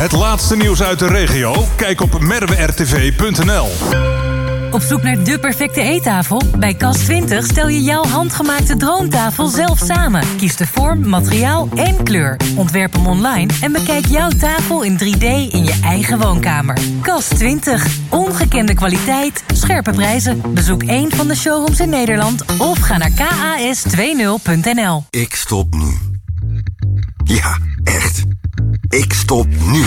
Het laatste nieuws uit de regio? Kijk op merwertv.nl. Op zoek naar de perfecte eettafel? Bij Cas20 stel je jouw handgemaakte droomtafel zelf samen. Kies de vorm, materiaal en kleur. Ontwerp hem online en bekijk jouw tafel in 3D in je eigen woonkamer. Cas20. Ongekende kwaliteit, scherpe prijzen. Bezoek een van de showrooms in Nederland of ga naar kas20.nl. Ik stop nu. Ja, echt. Ik stop nu.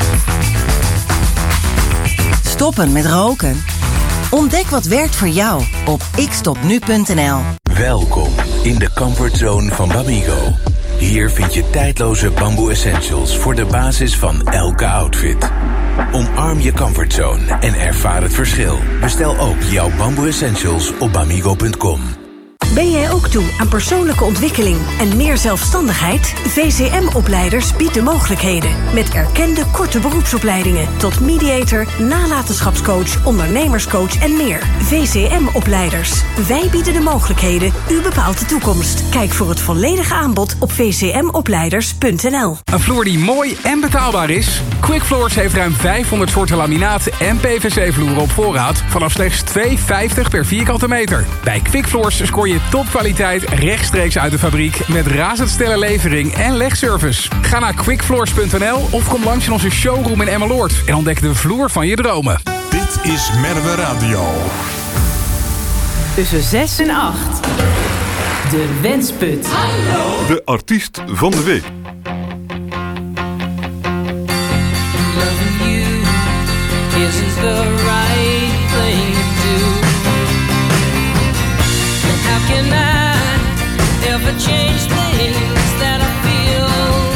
Stoppen met roken? Ontdek wat werkt voor jou op ikstopnu.nl. Welkom in de comfortzone van Bamigo. Hier vind je tijdloze bamboe essentials voor de basis van elke outfit. Omarm je comfortzone en ervaar het verschil. Bestel ook jouw bamboe essentials op bamigo.com. Ben jij ook toe aan persoonlijke ontwikkeling en meer zelfstandigheid? VCM-opleiders biedt de mogelijkheden. Met erkende korte beroepsopleidingen tot mediator, nalatenschapscoach, ondernemerscoach en meer. VCM-opleiders. Wij bieden de mogelijkheden. U bepaalt de toekomst. Kijk voor het volledige aanbod op vcmopleiders.nl. Een vloer die mooi en betaalbaar is? Quick Floors heeft ruim 500 soorten laminaat en PVC-vloeren op voorraad vanaf slechts €2,50 per vierkante meter. Bij Quick Floors scoor je topkwaliteit rechtstreeks uit de fabriek met razendsnelle levering en legservice. Ga naar quickfloors.nl of kom langs in onze showroom in Emmeloord en ontdek de vloer van je dromen. Dit is Merwe Radio. Tussen 6 en 8. De Wensput. Hallo. De artiest van de week. Loving you isn't the right thing to do. How can I ever change things that I feel?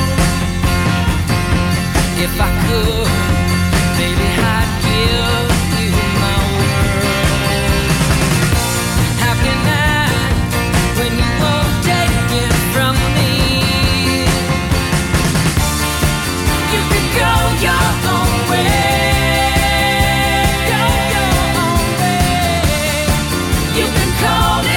If I could, baby, I'd give you my world. How can I, when you won't take it from me? You can go your own way. Go your own way. You can call it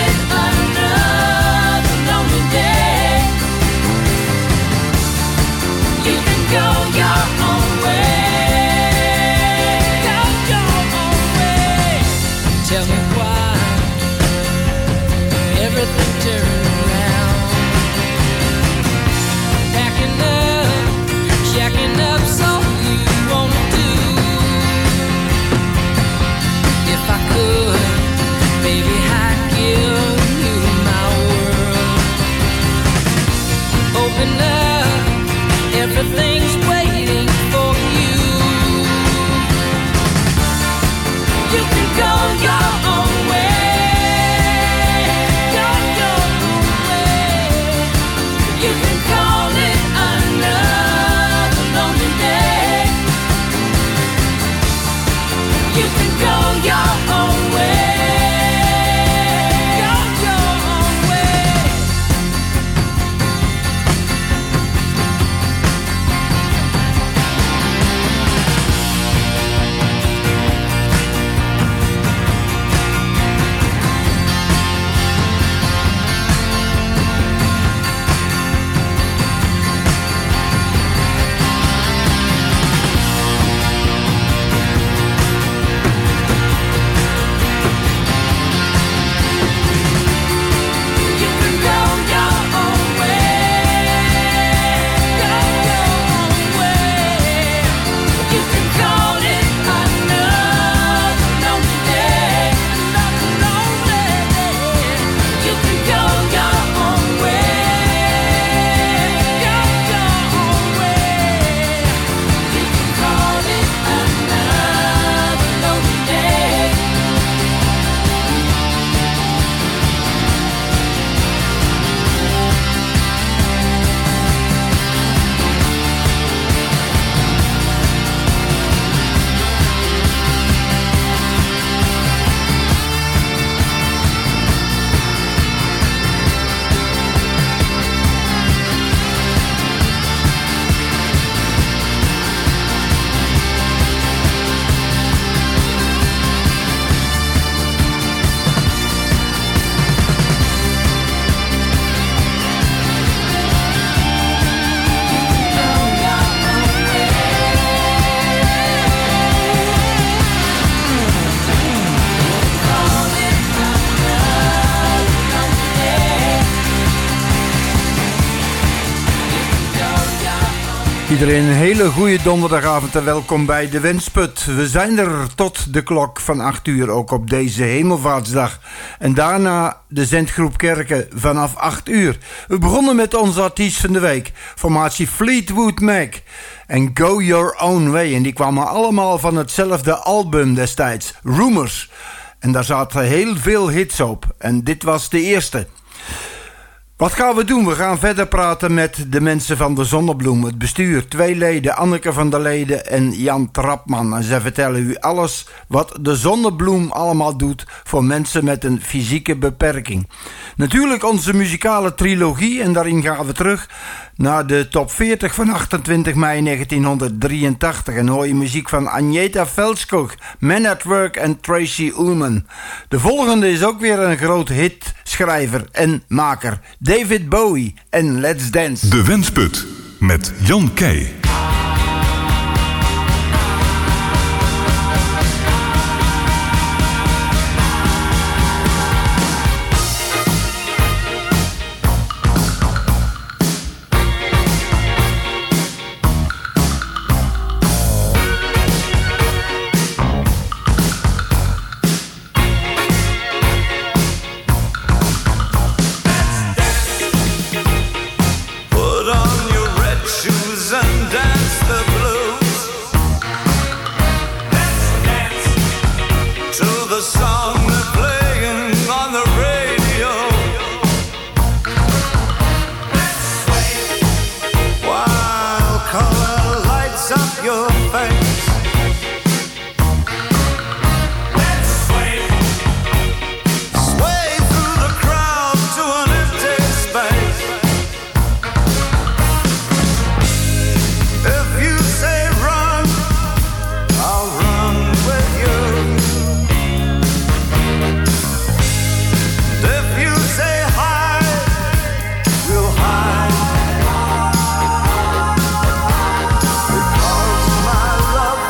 go your own way. Go your own way. Tell me why everything turned around. Packing up, shacking up, so you wanna do. If I could, baby, I'd give you my world. Open up, everything's waiting for you. You can go your own way. Go your own way. You can call it another lonely day. Iedereen een hele goede donderdagavond en welkom bij de Wensput. We zijn er tot de klok van 8 uur, ook op deze Hemelvaartsdag. En daarna de zendgroep Kerken vanaf 8 uur. We begonnen met onze artiest van de week, formatie Fleetwood Mac. En Go Your Own Way. En die kwamen allemaal van hetzelfde album destijds, Rumors. En daar zaten heel veel hits op. En dit was de eerste. Wat gaan we doen? We gaan verder praten met de mensen van de Zonnebloem. Het bestuur, 2 leden, Anneke van der Leden en Jan Trapman. En zij vertellen u alles wat de Zonnebloem allemaal doet voor mensen met een fysieke beperking. Natuurlijk onze muzikale trilogie en daarin gaan we terug naar de top 40 van 28 mei 1983. En hoor je muziek van Agneta Velskog, Man at Work en Tracy Ullman. De volgende is ook weer een groot hitschrijver en maker. David Bowie en Let's Dance. De Wensput met Jan Keij. Love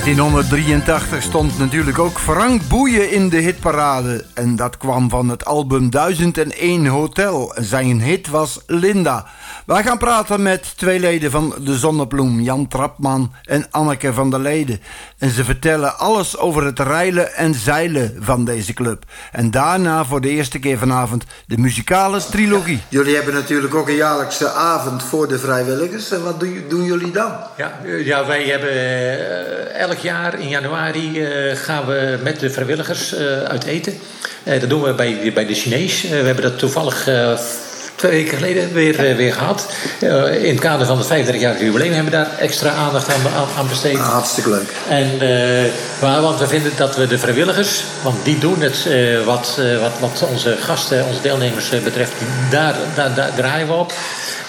1983 stond natuurlijk ook Frank Boeien in de hitparade. En dat kwam van het album 1001 Hotel. Zijn hit was Linda. Wij gaan praten met twee leden van de Zonnebloem, Jan Trapman en Anneke van der Leden. En ze vertellen alles over het reilen en zeilen van deze club. En daarna voor de eerste keer vanavond de muzikale trilogie. Jullie hebben natuurlijk ook een jaarlijkse avond voor de vrijwilligers. En wat doen jullie dan? Ja, wij hebben elk jaar in januari gaan we met de vrijwilligers uit eten. Dat doen we bij de Chinees. We hebben dat toevallig 2 weken geleden weer gehad. In het kader van het 35-jarige jubileum hebben we daar extra aandacht aan besteed. Hartstikke leuk. Want we vinden dat we de vrijwilligers, want die doen het wat onze gasten, onze deelnemers betreft, daar draaien we op.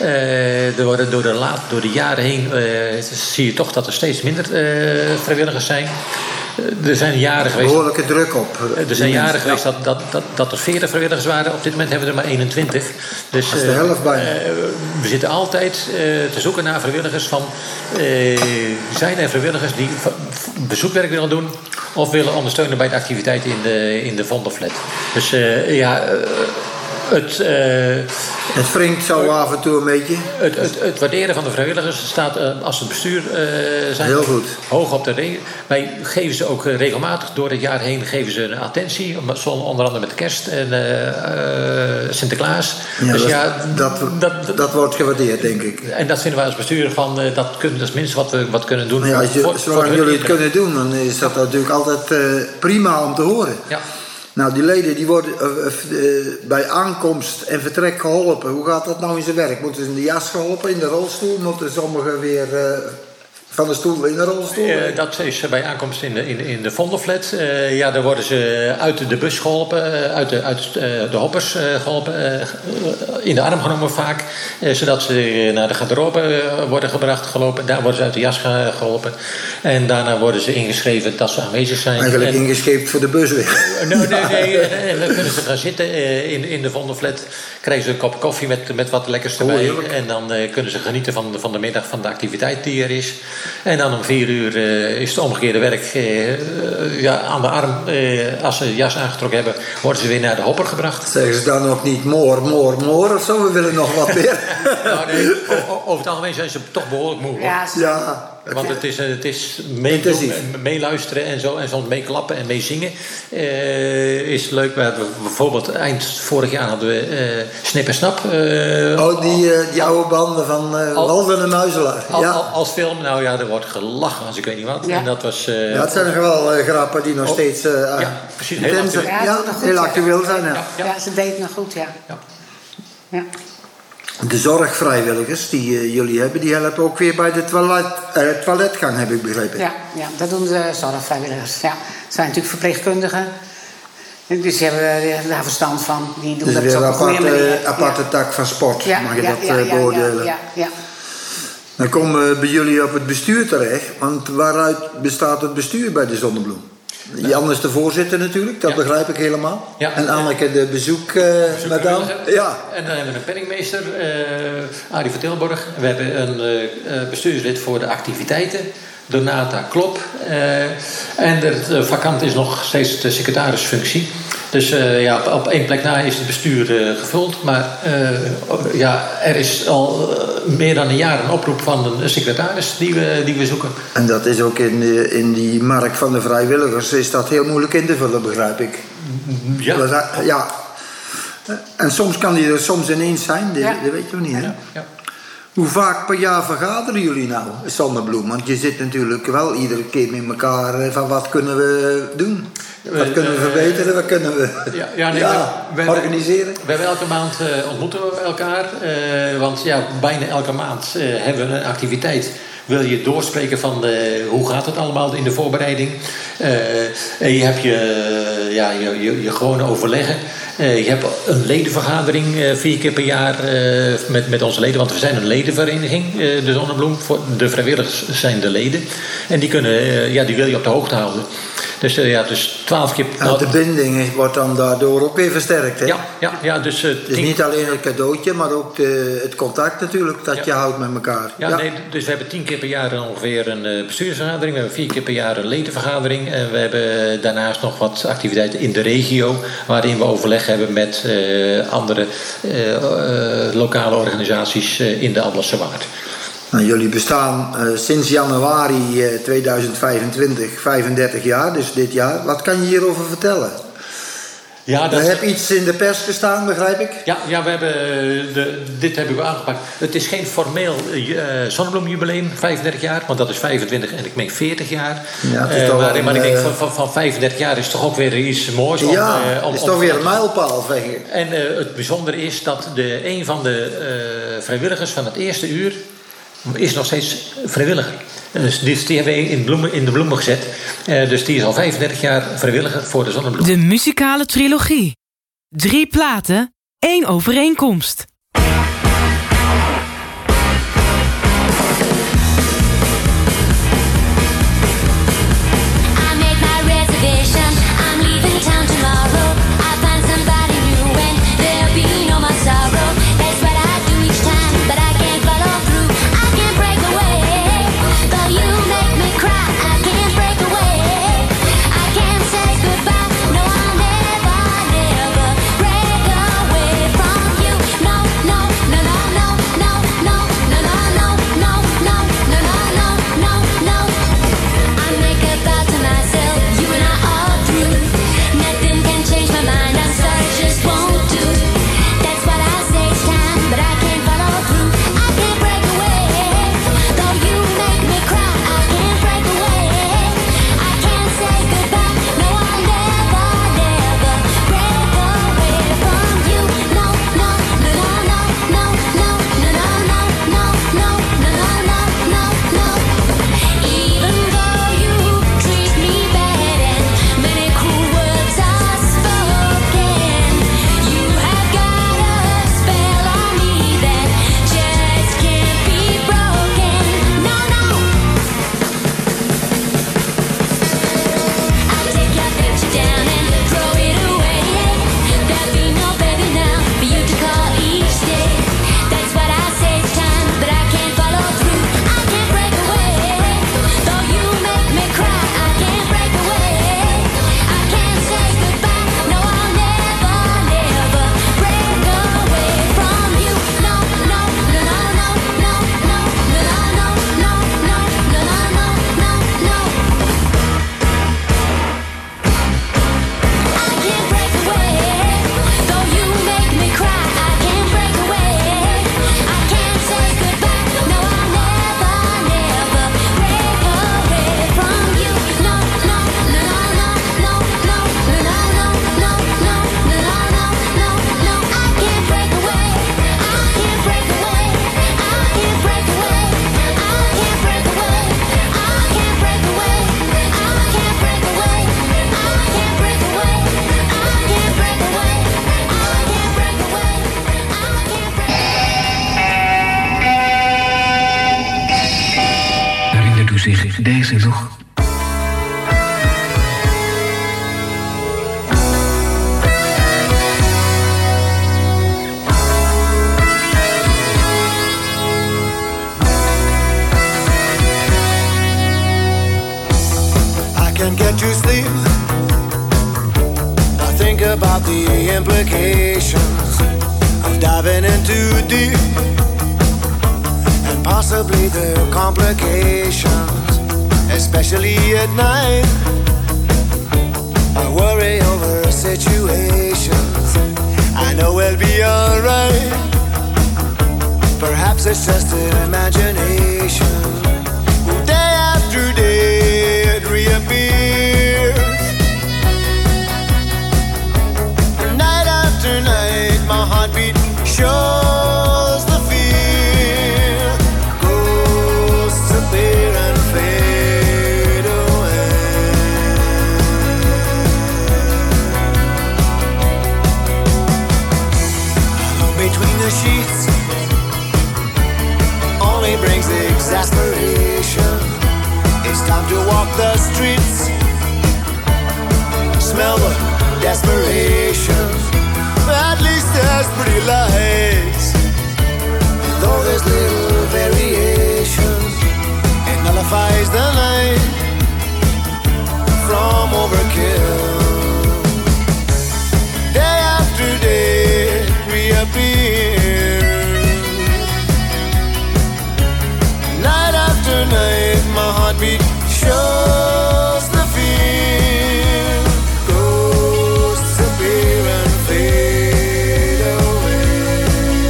Door de jaren heen zie je toch dat er steeds minder vrijwilligers zijn. Er zijn jaren geweest. Behoorlijke druk op. Er zijn jaren geweest dat er 40 vrijwilligers waren. Op dit moment hebben we er maar 21. Dus dat is de helft bijna. We zitten altijd te zoeken naar vrijwilligers van. Zijn er vrijwilligers die bezoekwerk willen doen of willen ondersteunen bij de activiteiten in de Vondelflat? Dus het wringt zo af en toe een beetje. Het waarderen van de vrijwilligers staat als het bestuur zijn heel goed. Hoog op de ring. Wij geven ze ook regelmatig door het jaar heen geven ze een attentie. Onder andere met kerst en Sinterklaas. Ja, dus dat wordt gewaardeerd, denk ik. En dat vinden wij als bestuur van dat is het minste wat kunnen doen. Ja, zolang jullie het kunnen doen, dan is dat natuurlijk altijd prima om te horen. Ja. Nou, die leden die worden bij aankomst en vertrek geholpen. Hoe gaat dat nou in zijn werk? Moeten ze in de jas geholpen, in de rolstoel? Moeten sommigen weer van de stoel in de rolstoel? Dat is bij aankomst in de Vondelflat. Daar worden ze uit de bus geholpen, uit de hoppers geholpen. In de arm genomen vaak. Zodat ze naar de garderobe worden gelopen. Daar worden ze uit de jas geholpen. En daarna worden ze ingeschreven dat ze aanwezig zijn. Eigenlijk ingescheept voor de bus weer. Nee. En dan kunnen ze gaan zitten in de Vondelflat. Krijgen ze een kop koffie met wat lekkers erbij. En dan kunnen ze genieten van de middag van de activiteit die er is. En dan om 4 uur is het omgekeerde werk aan de arm. Als ze jas aangetrokken hebben, worden ze weer naar de hopper gebracht. Zeggen ze dan ook niet more of zo? We willen nog wat meer. Over het algemeen zijn ze toch behoorlijk moe. Ja. Want het is meeluisteren en zo. En soms meeklappen en meezingen is leuk. We hadden bijvoorbeeld eind vorig jaar hadden we Snip en Snap. Die oude banden van Walden en Muizelaar. Als film, er wordt gelachen als ik weet niet wat. Ja. En dat was... het zijn wel grappen die nog steeds precies, heel actueel zijn. Ja, ze deed nog goed, ja. De zorgvrijwilligers die jullie hebben, die helpen ook weer bij de toiletgang, heb ik begrepen. Ja, dat doen de zorgvrijwilligers. Ja. Het zijn natuurlijk verpleegkundigen. Dus die hebben daar verstand van. Die doen dus dat weer een aparte tak van sport, mag je dat beoordelen. Ja. Dan komen we bij jullie op het bestuur terecht. Want waaruit bestaat het bestuur bij de Zonnebloem? Jan is de voorzitter natuurlijk, dat begrijp ik helemaal. Ja. En Anneke de bezoekmadam. Ja. En dan hebben we een penningmeester, Arie van Tilburg. We hebben een bestuurslid voor de activiteiten, Donata Klop. En het vakant is nog steeds de secretarisfunctie. Dus op 1 plek na is het bestuur gevuld. Maar er is al meer dan een jaar een oproep van een secretaris die we zoeken. En dat is ook in die markt van de vrijwilligers is dat heel moeilijk in te vullen, begrijp ik. Ja. En soms kan die er soms ineens zijn, dat weet je niet, hè? Ja. Hoe vaak per jaar vergaderen jullie nou, Zonnebloem? Want je zit natuurlijk wel iedere keer met elkaar van wat kunnen we doen? Wat kunnen we verbeteren? Wat kunnen we organiseren? We hebben elke maand ontmoeten we elkaar. Want bijna elke maand hebben we een activiteit. Wil je doorspreken van hoe gaat het allemaal in de voorbereiding? En je hebt je gewone overleggen. Je hebt een ledenvergadering 4 keer per jaar met onze leden. Want we zijn een ledenvereniging, de Zonnebloem. De vrijwilligers zijn de leden. En die wil je op de hoogte houden. Dus 12 keer... En de binding wordt dan daardoor ook weer versterkt, hè? Ja, dus... Dus niet alleen het cadeautje, maar ook het contact natuurlijk dat je houdt met elkaar. Nee, dus we hebben 10 keer per jaar ongeveer een bestuursvergadering. We hebben 4 keer per jaar een ledenvergadering. En we hebben daarnaast nog wat activiteiten in de regio, waarin we overleg hebben met andere lokale organisaties in de Alblassche Waard. Nou, jullie bestaan sinds januari 2025 35 jaar, dus dit jaar. Wat kan je hierover vertellen? Ja, Er heb iets in de pers gestaan, begrijp ik? Ja, we hebben dit hebben we aangepakt. Het is geen formeel zonnebloemjubileum, 35 jaar, want dat is 25 en ik meen 40 jaar. Ja, het is toch maar ik denk van 35 jaar is toch ook weer iets moois. Het is toch weer een mijlpaal, zeg ik. En het bijzondere is dat een van de vrijwilligers van het eerste uur is nog steeds vrijwilliger. Dus die hebben we in de bloemen gezet. Dus die is al 35 jaar vrijwilliger voor de Zonnebloem. De muzikale trilogie. 3 platen, 1 overeenkomst. zich deze nog. Can't get to sleep. I think about the implications of diving in too deep, and possibly the complications, especially at night. I worry over situations I know we'll be alright. Perhaps it's just an imagination. Day after day it reappears. Night after night my heartbeat shows the fear. Ghosts appear and fade away. Alone between the sheets only brings exasperation. It's time to walk the streets desperation. At least there's pretty lights, though there's little variation. It nullifies the night from overkill. Day after day reappear. Night after night my heartbeat shows the fear. Ghosts appear and fade away.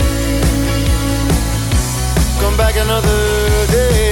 Come back another day.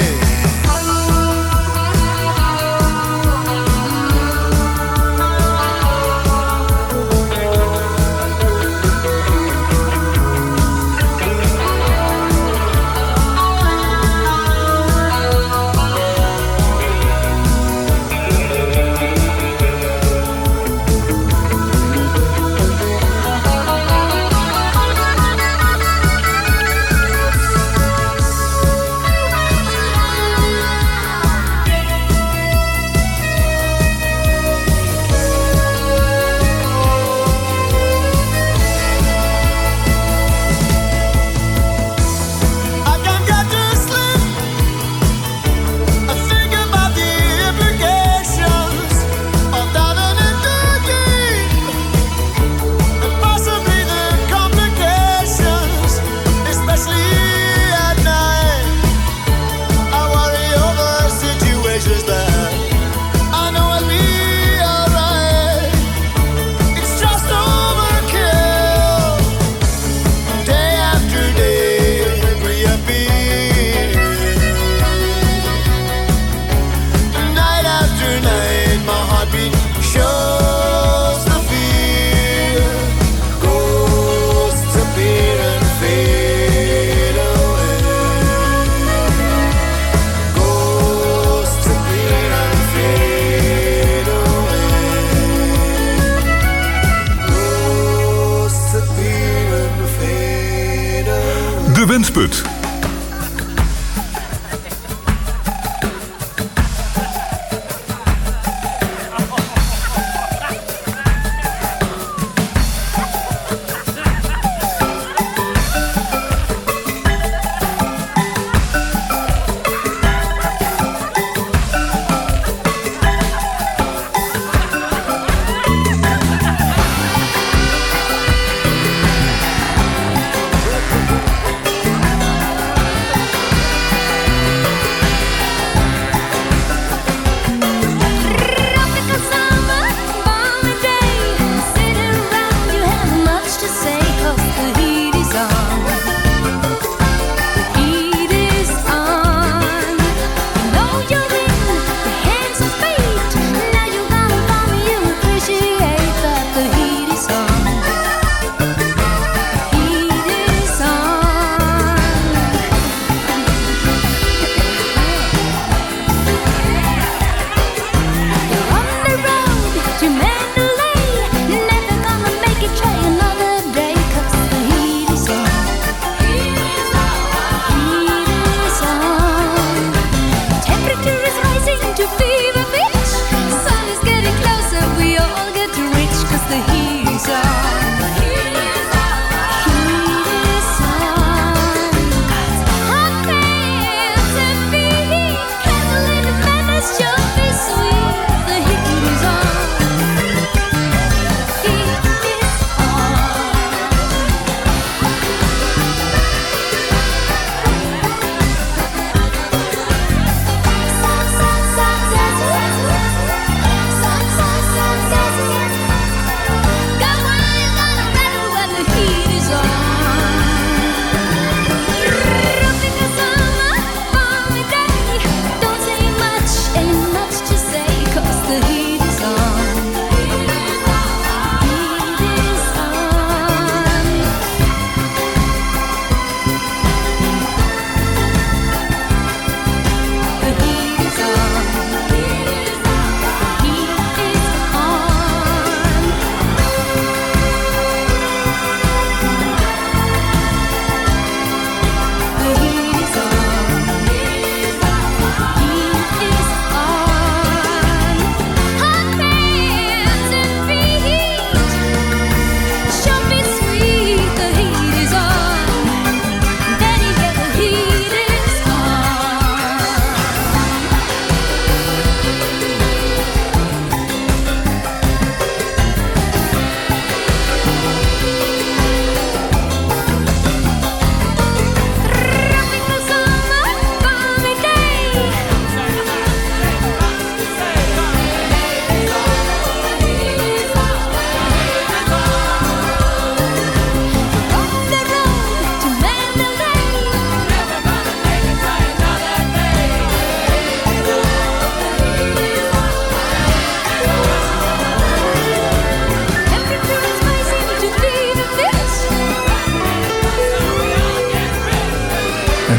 De Wensput.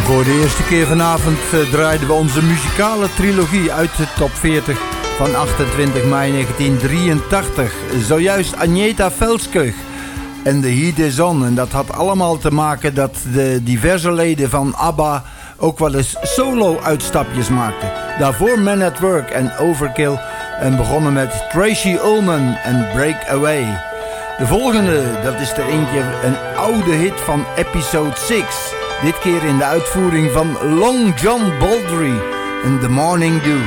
Voor de eerste keer vanavond draaiden we onze muzikale trilogie uit de top 40 van 28 mei 1983. Zojuist Agneta Velskog en The Heat Is On. En dat had allemaal te maken dat de diverse leden van ABBA ook wel eens solo-uitstapjes maakten. Daarvoor Men at Work en Overkill en begonnen met Tracy Ullman en Break Away. De volgende, dat is er eentje, een oude hit van Episode 6. Dit keer in de uitvoering van Long John Baldry en The Morning Dew.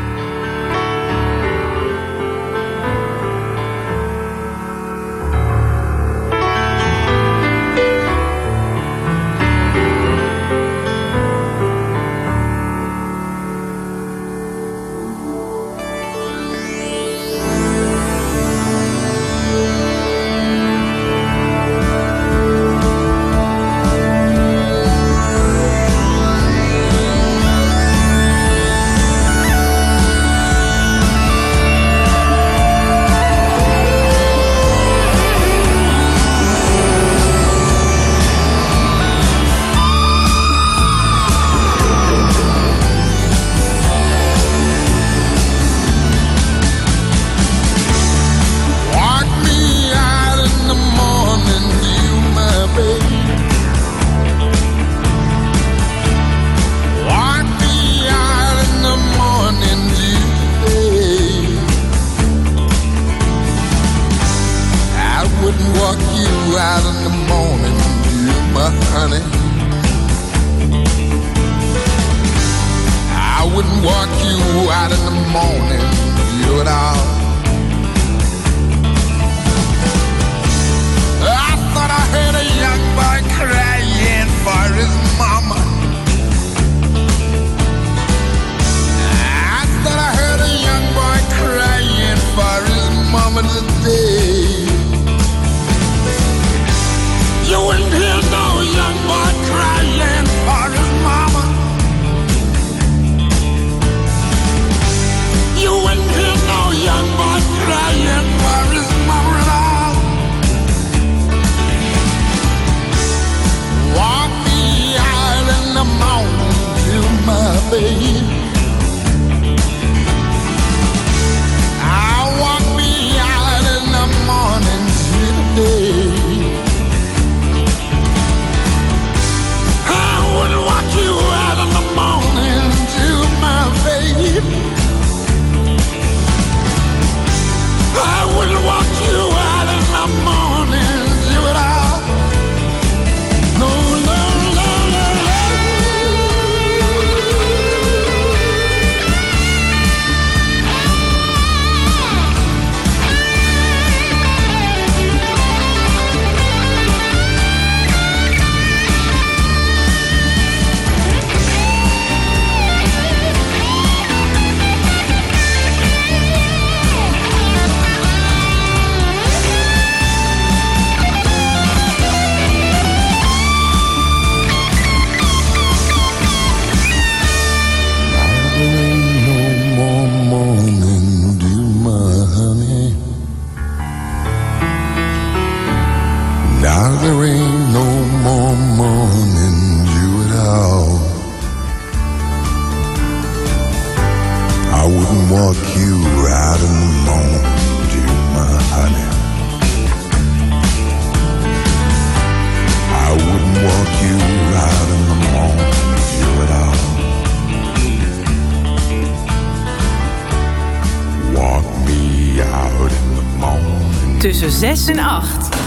Tussen 6 en 8.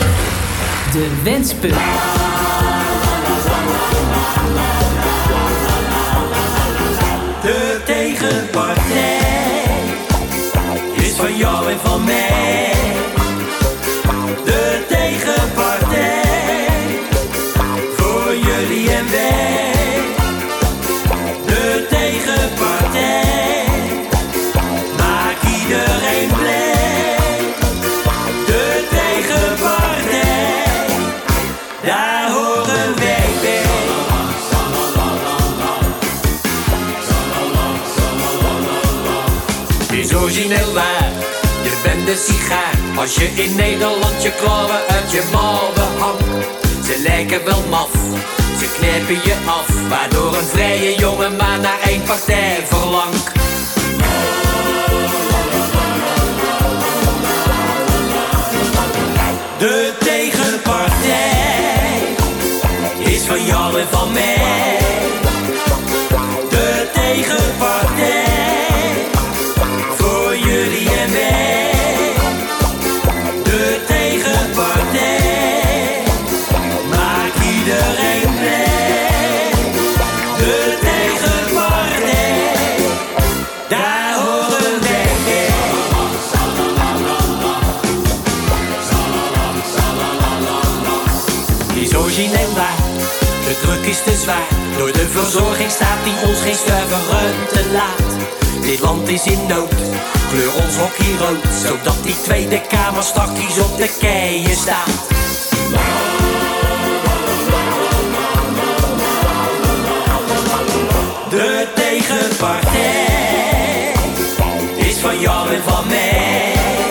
De Wensput. De tegenpartij is van jou en van mij. De tegenpartij voor jullie en wij. De tegenpartij maakt iedereen blij. De tegenpartij, daar horen wij bij. Het is origineel waar, je bent de sigaar. Als je in Nederland je klauwen uit je mouwen hangt. Ze lijken wel maf, Ze knippen je af, waardoor een vrije jongen maar naar één partij verlangt. De tegenpartij is van jou en van mij. De tegenpartij voor jullie en mij. De tegenpartij maakt iedereen blij. De tegenpartij, daar horen wij bij. Die is origineel waar, de druk is te zwaar. Door de verzorgingsstaat die ons geen stuiver ruimte laat. Dit land is in nood, kleur ons hockey rood. Zodat die Tweede Kamer stakjes op de keien staat. De tegenpartij is van jou en van mij.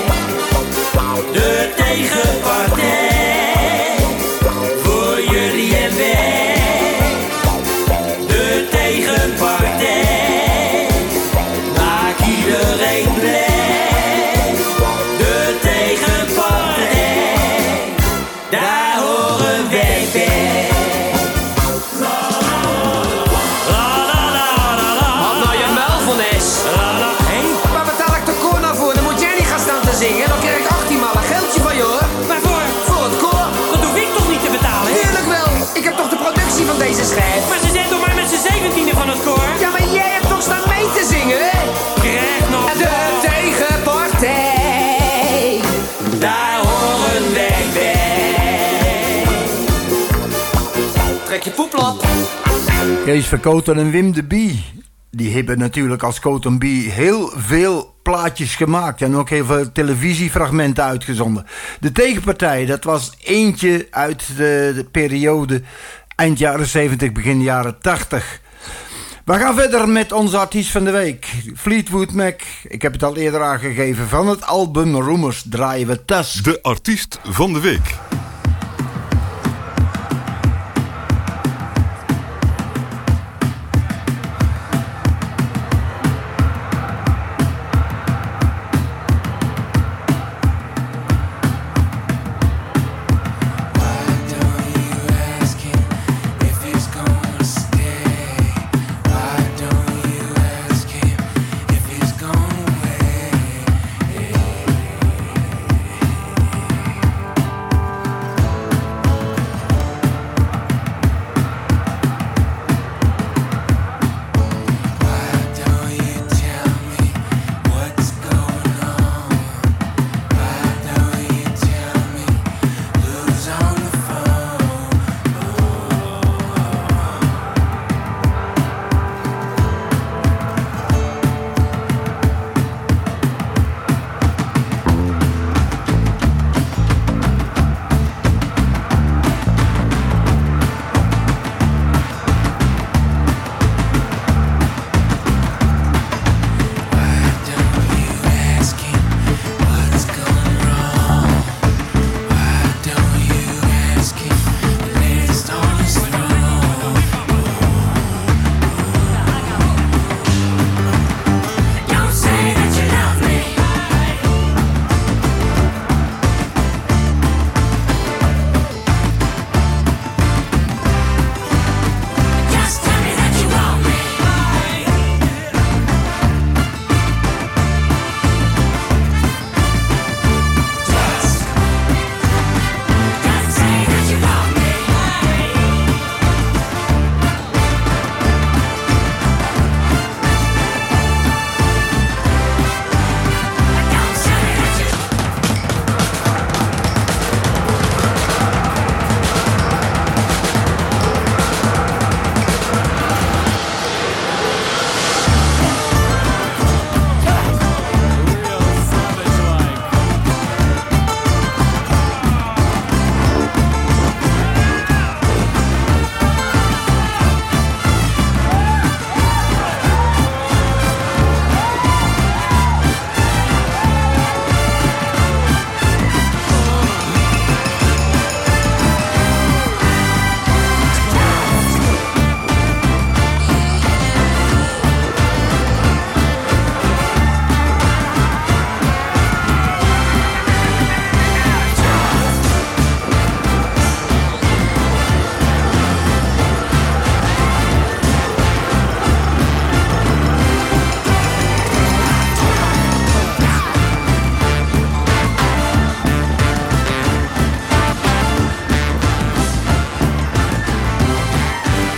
De tegenpartij voor jullie en wij. De tegenpartij maakt iedereen blij. De tegenpartij, daar horen wij bij. Wat nou je muil van is? Waar betaal ik de koor nou voor? Dan moet jij niet gaan staan te zingen. Dan krijg ik 18 maal een geldje van je hoor. Waarvoor? Voor het koor. Dat hoef ik toch niet te betalen? Tuurlijk wel. Ik heb toch de productie van deze schijf. Maar ze zijn toch maar met z'n 17e van het koor? Ja, maar jij hebt toch staan mee te zingen, hè? Krijg nog de tegenpartij. Daar horen wij bij. Trek je poeplat. Kees Verkoten en Wim de Bie. Die hebben natuurlijk als Coton Bie heel veel plaatjes gemaakt. En ook heel veel televisiefragmenten uitgezonden. De tegenpartij, dat was eentje uit de periode eind jaren 70, begin jaren 80. We gaan verder met onze artiest van de week. Fleetwood Mac. Ik heb het al eerder aangegeven. Van het album Rumors draaien we Tusk. De artiest van de week.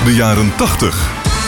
de jaren 80.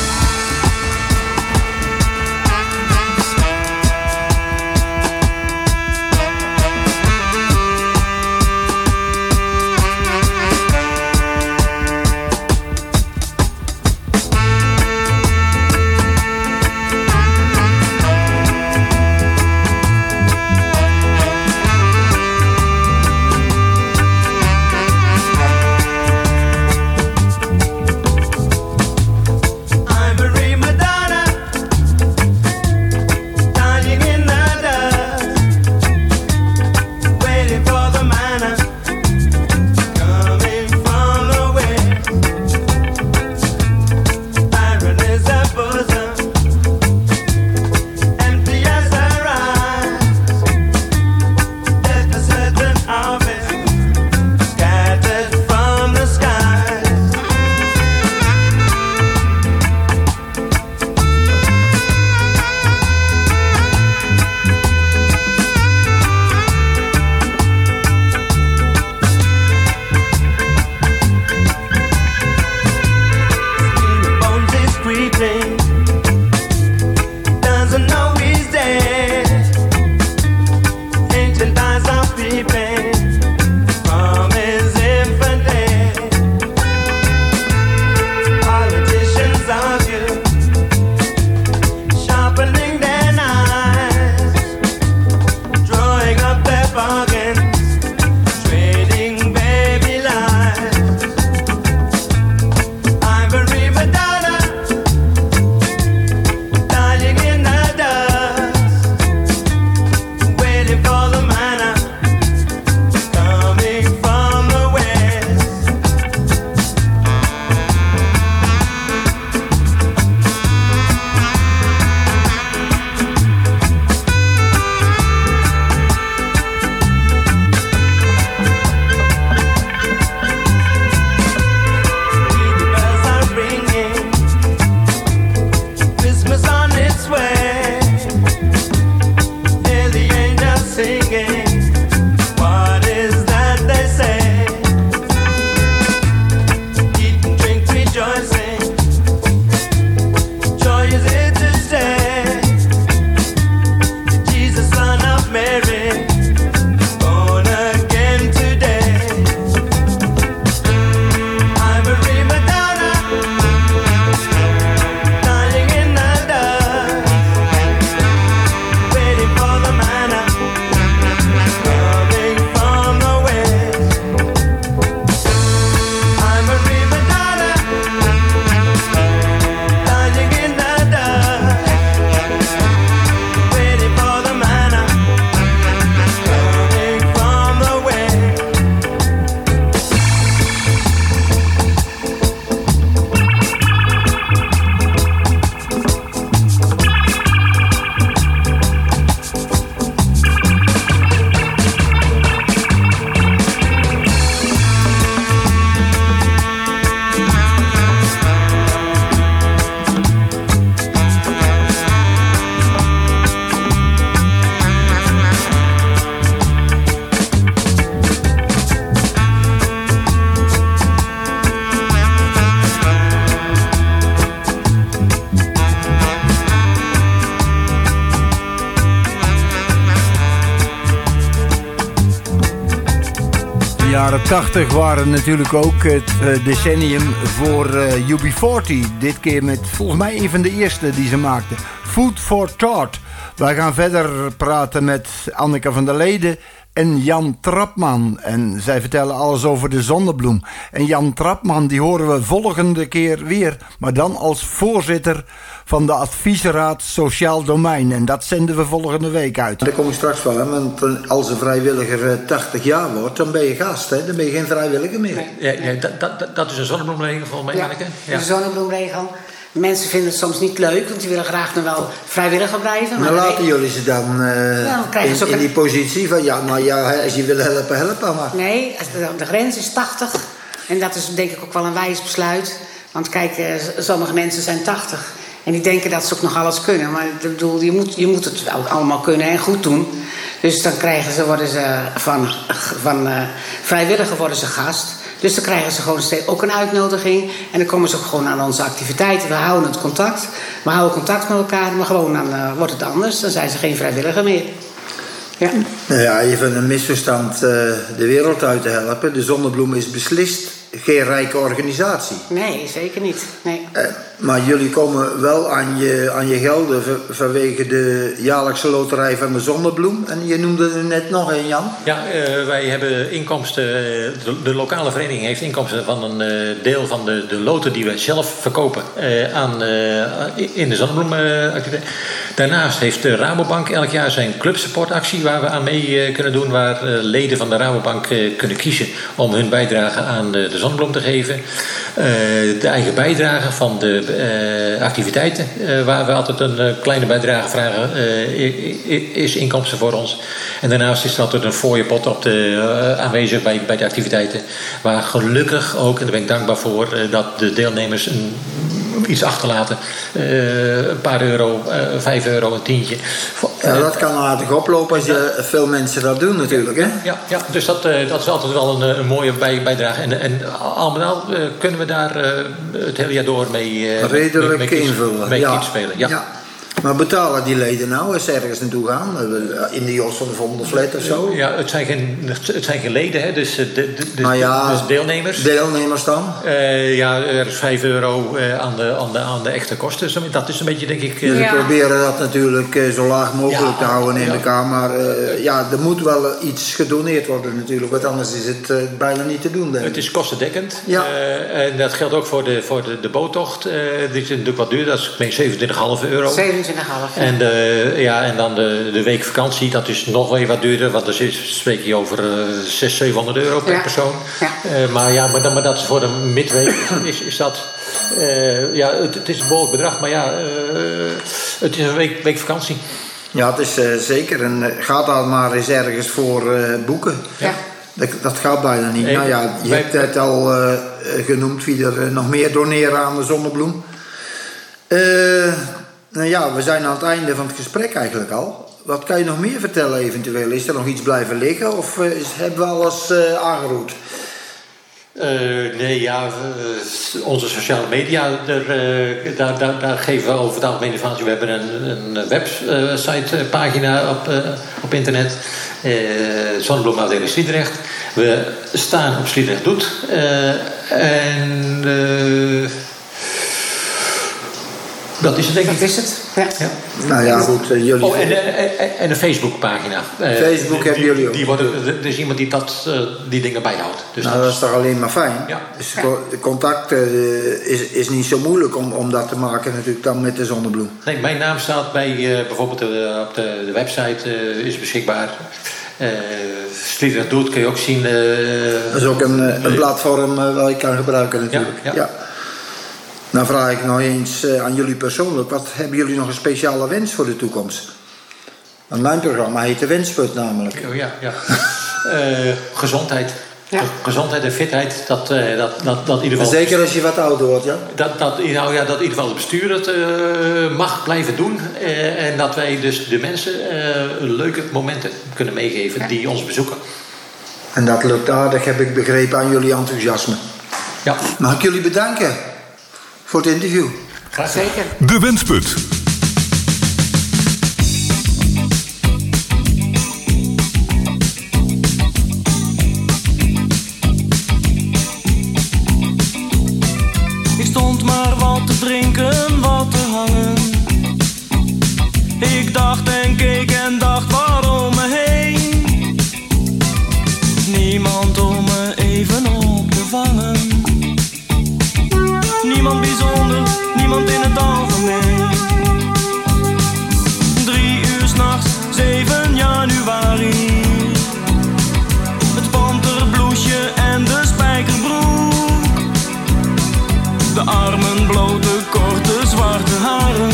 jaren 80 waren natuurlijk ook het decennium voor UB40. Dit keer met volgens mij een van de eerste die ze maakten. Food for Thought. Wij gaan verder praten met Anneke van der Leden en Jan Trapman. En zij vertellen alles over de zonnebloem. En Jan Trapman die horen we volgende keer weer. Maar dan als voorzitter van de adviesraad Sociaal Domein. En dat zenden we volgende week uit. Daar kom ik straks van. Want als een vrijwilliger 80 jaar wordt, dan ben je gast. Hè? Dan ben je geen vrijwilliger meer. Nee. Dat is een zonnebloemregel volgens mij, Anneke. Ja, de zonnebloemregel. Mensen vinden het soms niet leuk, want die willen graag nog wel vrijwilliger blijven. Maar laten jullie ze dan in die positie van als je wil helpen, helpen maar. Nee, de grens is 80. En dat is denk ik ook wel een wijs besluit. Want kijk, sommige mensen zijn 80. En die denken dat ze ook nog alles kunnen. Maar ik bedoel, je moet het ook allemaal kunnen en goed doen. Dus dan worden ze van vrijwilliger worden ze gast. Dus dan krijgen ze gewoon ook een uitnodiging. En dan komen ze ook gewoon aan onze activiteiten. We houden het contact. We houden contact met elkaar. Maar gewoon dan wordt het anders. Dan zijn ze geen vrijwilliger meer. Ja. Nou ja, even een misverstand de wereld uit te helpen. De Zonnebloem is beslist geen rijke organisatie. Nee, zeker niet. Nee. Maar jullie komen wel aan je gelden vanwege de jaarlijkse loterij van de Zonnebloem. En je noemde er net nog een, Jan. Ja, wij hebben inkomsten. De lokale vereniging heeft inkomsten van een deel van de loten die wij zelf verkopen in de Zonnebloemactiviteit. Daarnaast heeft de Rabobank elk jaar zijn clubsupportactie waar we aan mee kunnen doen. Waar leden van de Rabobank kunnen kiezen om hun bijdrage aan de Zonnebloem te geven. De eigen bijdrage van de activiteiten, waar we altijd een kleine bijdrage vragen, is inkomsten voor ons. En daarnaast is er altijd een fooiepot aanwezig bij de activiteiten. Waar gelukkig ook, en daar ben ik dankbaar voor, dat de deelnemers iets achterlaten. Een paar euro, €5, een tientje. Ja, dat kan aardig oplopen als veel mensen dat doen natuurlijk. Hè? Ja, dus dat is altijd wel een mooie bijdrage. En al met al kunnen we daar het hele jaar door mee redelijk invullen. Mee spelen. Ja. Maar betalen die leden nou als ze ergens naartoe gaan? In de Jos van de Vondelflat of zo? Ja, het zijn geen leden, hè? Dus deelnemers. Deelnemers dan? Er is €5 aan de echte kosten. Dat is een beetje, denk ik... We proberen dat natuurlijk zo laag mogelijk te houden in elkaar. Maar er moet wel iets gedoneerd worden natuurlijk. Want anders is het bijna niet te doen. Het is kostendekkend. Ja. En dat geldt ook voor de boottocht. Die is natuurlijk wat duur. Dat is €27,5. 27,5. En dan de week vakantie, dat is nog weer wat duurder. Want dan spreek je over €600-700 per persoon. Ja. Maar dat is voor de midweek is dat... het is een behoorlijk bedrag, maar het is een week vakantie. Ja, het is zeker. En gaat daar maar eens ergens voor boeken. Ja. Dat gaat bijna niet. Je hebt het al genoemd wie er nog meer doneren aan de Zonnebloem. We zijn aan het einde van het gesprek eigenlijk al. Wat kan je nog meer vertellen eventueel? Is er nog iets blijven liggen of hebben we alles aangeroerd? Onze sociale media, daar geven we over het algemeen informatie. We hebben een websitepagina op internet. Zonnebloemafdeling Sliedrecht. We staan op Sliedrecht Doet. Dat is het, denk ik. Dat is het, ja. Nou ja, goed. Jullie... En een Facebookpagina. Facebook hebben jullie ook. Er is iemand die die dingen bijhoudt. Dus dat is toch alleen maar fijn. Ja. Dus contact is niet zo moeilijk om dat te maken natuurlijk dan met de Zonnebloem. Nee, mijn naam staat bij bijvoorbeeld op de website is beschikbaar. Sliedrecht Doet kun je ook zien. Dat is ook een platform waar je kan gebruiken natuurlijk. Ja. Nou vraag ik nog eens aan jullie persoonlijk. Wat hebben jullie nog een speciale wens voor de toekomst? Want mijn programma heet de Wensput namelijk. Ja. Gezondheid. Ja. Gezondheid en fitheid. Dat in ieder geval... Zeker als je wat ouder wordt, ja? Dat in ieder geval het bestuur het mag blijven doen. En dat wij dus de mensen leuke momenten kunnen meegeven die ons bezoeken. En dat lukt aardig, heb ik begrepen, aan jullie enthousiasme. Ja. Mag ik jullie bedanken voor het interview. Graag zeker. De Wensput. Ik stond maar wat te drinken, wat te hangen. Ik dacht en keek en dacht waarom me heen. Niemand om me even op te vangen. Niemand bijzonder, niemand in het algemeen. 3 uur 's nachts, 7 januari. Het panterbloesje en de spijkerbroek. De armen blote, korte, zwarte haren.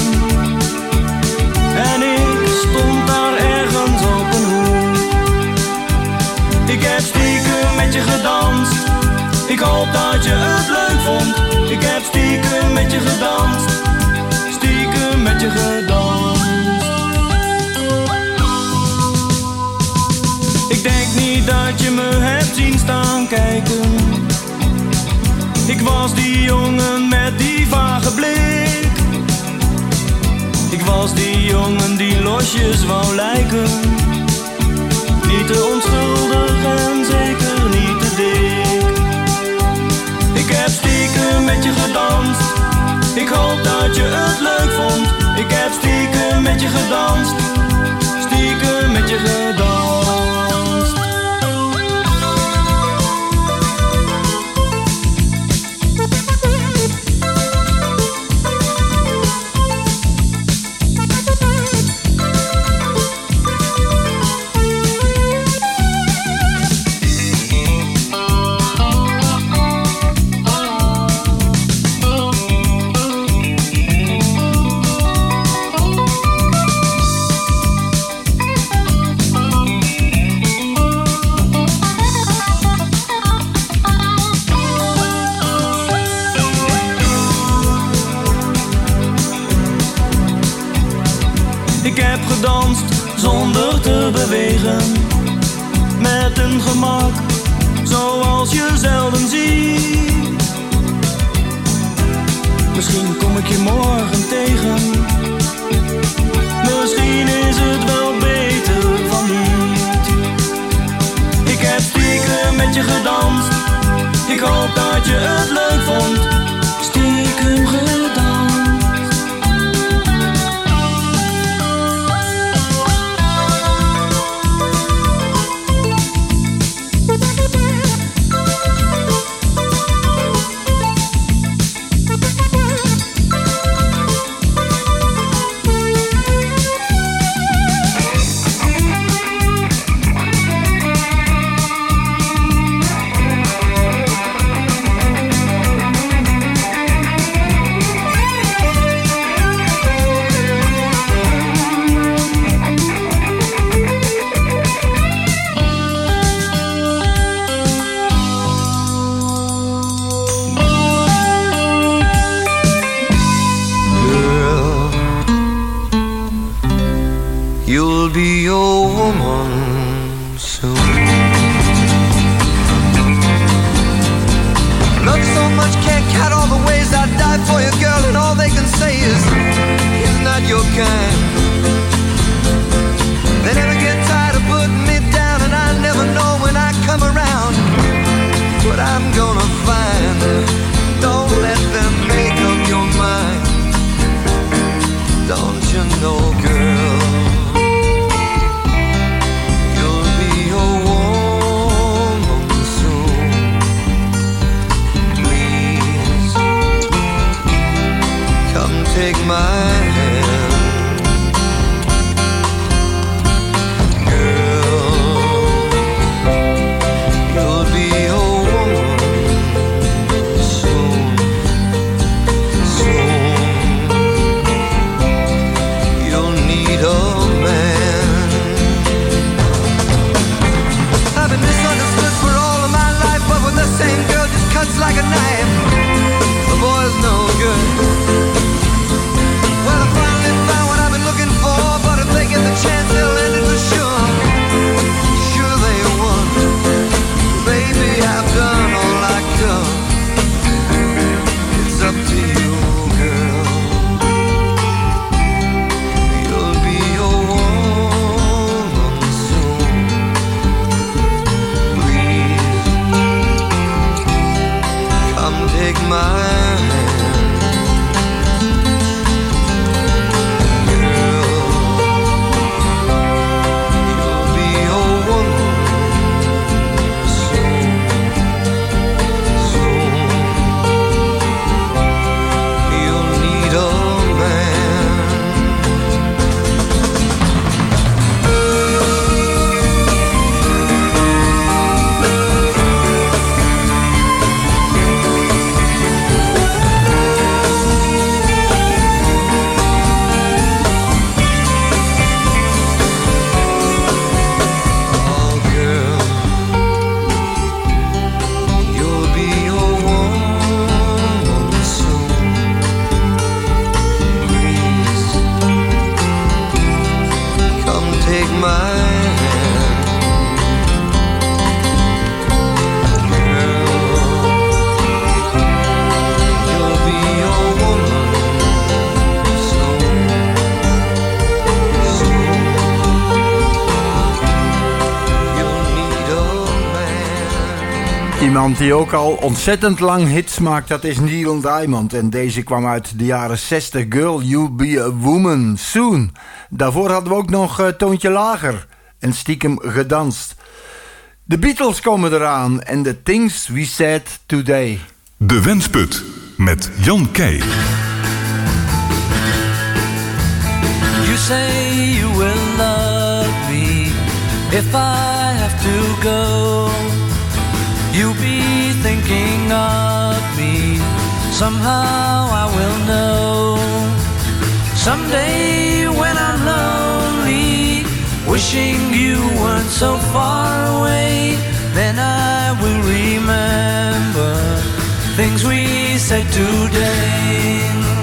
En ik stond daar ergens op een hoek. Ik heb stiekem met je gedanst. Ik hoop dat je het leuk vond. Ik heb stiekem met je gedanst. Stiekem met je gedanst. Ik denk niet dat je me hebt zien staan kijken. Ik was die jongen met die vage blik. Ik was die jongen die losjes wou lijken. Niet te onschuldig en zeker niet te dik. Ik heb stiekem met je gedanst. Ik hoop dat je het leuk vond. Ik heb stiekem met je gedanst. Stiekem met je gedanst. Ik heb gedanst zonder te bewegen, met een gemak zoals je zelden ziet. Misschien kom ik je morgen tegen, misschien is het wel beter van niet. Ik heb stiekem met je gedanst, ik hoop dat je het leuk vond. Stiekem gedanst. You'll be your woman soon. Love so much, can't count all the ways I'd die for you, girl, and all they can say is he's not your kind. They never get tired of putting me down, and I never know when I come around what I'm gonna find. Don't let them make up your mind. Don't you know, girl? Take my hand, Iemand die ook al ontzettend lang hits maakt, dat is Neil Diamond. En deze kwam uit de jaren 60. Girl, You'll Be a Woman Soon. Daarvoor hadden we ook nog Toontje Lager en Stiekem Gedanst. De Beatles komen eraan en The Things We Said Today. De Wensput met Jan Keij. You say you will love me if I have to go. You'll be thinking of me. Somehow I will know. Someday when I'm lonely, wishing you weren't so far away, then I will remember things we said today.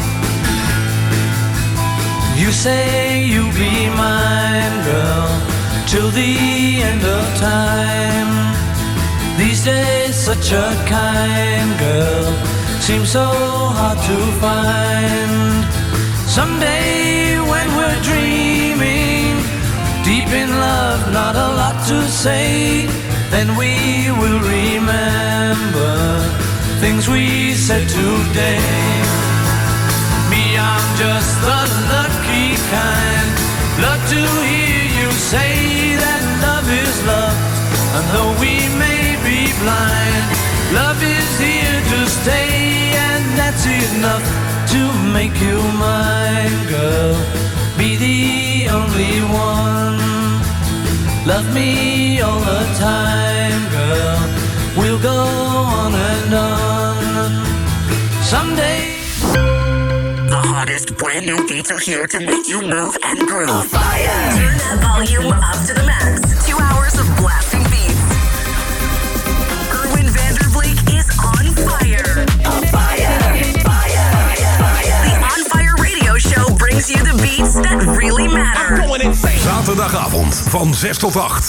You say you'll be mine, girl, till the end of time. These days such a kind girl seems so hard to find. Someday when we're dreaming, deep in love, not a lot to say, then we will remember things we said today. Me, I'm just the lucky kind. Love to hear you say that love is love. And though we may be blind, love is here to stay, and that's enough to make you mine, girl. Be the only one. Love me all the time, girl. We'll go on and on. Someday. The hottest brand new beats are here to make you move and groove. On fire! Turn that volume up to the max. 2 hours of blasting beats. Erwin Vandervleek is on fire. On fire! Fire! Fire! The On Fire Radio Show brings you the beats that really matter. Zaterdagavond van 6 tot 8.